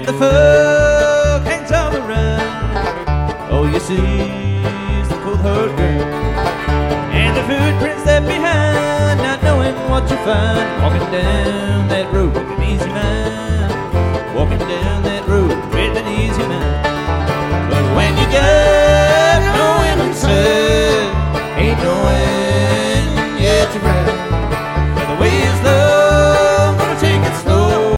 the fog hangs on the run. All you see is the cold hard ground.